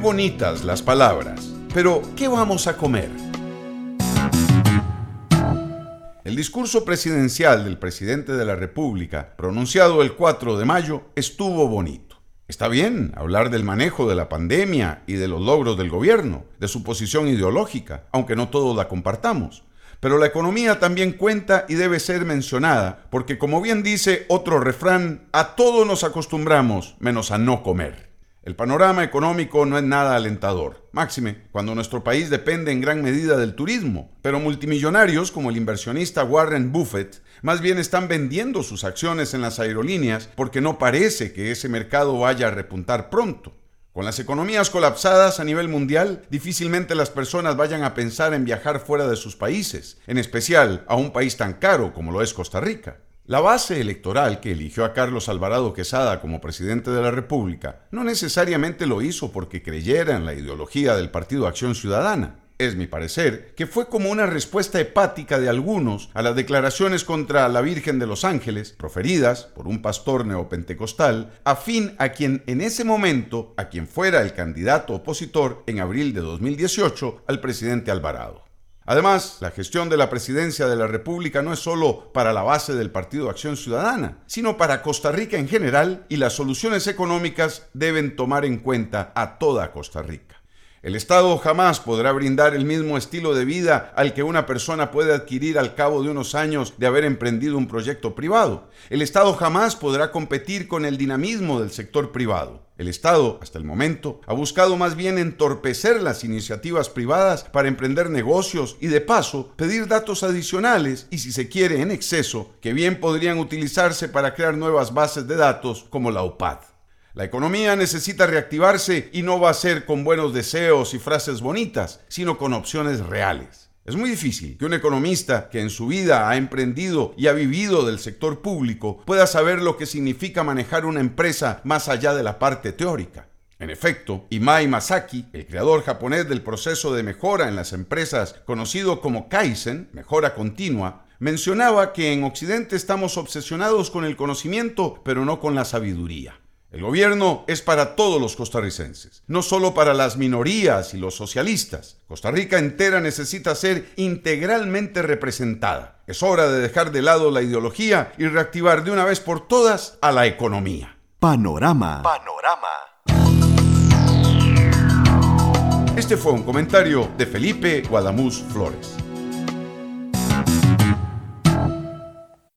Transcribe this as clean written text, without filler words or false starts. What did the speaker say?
bonitas las palabras, pero ¿qué vamos a comer? El discurso presidencial del presidente de la República, pronunciado el 4 de mayo, estuvo bonito. Está bien hablar del manejo de la pandemia y de los logros del gobierno, de su posición ideológica, aunque no todos la compartamos. Pero la economía también cuenta y debe ser mencionada, porque como bien dice otro refrán, a todo nos acostumbramos, menos a no comer. El panorama económico no es nada alentador, máxime cuando nuestro país depende en gran medida del turismo, pero multimillonarios como el inversionista Warren Buffett más bien están vendiendo sus acciones en las aerolíneas porque no parece que ese mercado vaya a repuntar pronto. Con las economías colapsadas a nivel mundial, difícilmente las personas vayan a pensar en viajar fuera de sus países, en especial a un país tan caro como lo es Costa Rica. La base electoral que eligió a Carlos Alvarado Quesada como presidente de la República no necesariamente lo hizo porque creyera en la ideología del Partido Acción Ciudadana. Es mi parecer que fue como una respuesta hepática de algunos a las declaraciones contra la Virgen de los Ángeles, proferidas por un pastor neopentecostal, afín a quien en ese momento, a quien fuera el candidato opositor en abril de 2018 al presidente Alvarado. Además, la gestión de la presidencia de la República no es solo para la base del Partido Acción Ciudadana, sino para Costa Rica en general, y las soluciones económicas deben tomar en cuenta a toda Costa Rica. El Estado jamás podrá brindar el mismo estilo de vida al que una persona puede adquirir al cabo de unos años de haber emprendido un proyecto privado. El Estado jamás podrá competir con el dinamismo del sector privado. El Estado, hasta el momento, ha buscado más bien entorpecer las iniciativas privadas para emprender negocios y, de paso, pedir datos adicionales y, si se quiere, en exceso, que bien podrían utilizarse para crear nuevas bases de datos como la UPAD. La economía necesita reactivarse y no va a ser con buenos deseos y frases bonitas, sino con opciones reales. Es muy difícil que un economista que en su vida ha emprendido y ha vivido del sector público pueda saber lo que significa manejar una empresa más allá de la parte teórica. En efecto, Imai Masaki, el creador japonés del proceso de mejora en las empresas conocido como Kaizen, mejora continua, mencionaba que en Occidente estamos obsesionados con el conocimiento, pero no con la sabiduría. El gobierno es para todos los costarricenses, no solo para las minorías y los socialistas. Costa Rica entera necesita ser integralmente representada. Es hora de dejar de lado la ideología y reactivar de una vez por todas a la economía. Panorama. Este fue un comentario de Felipe Guadamuz Flores.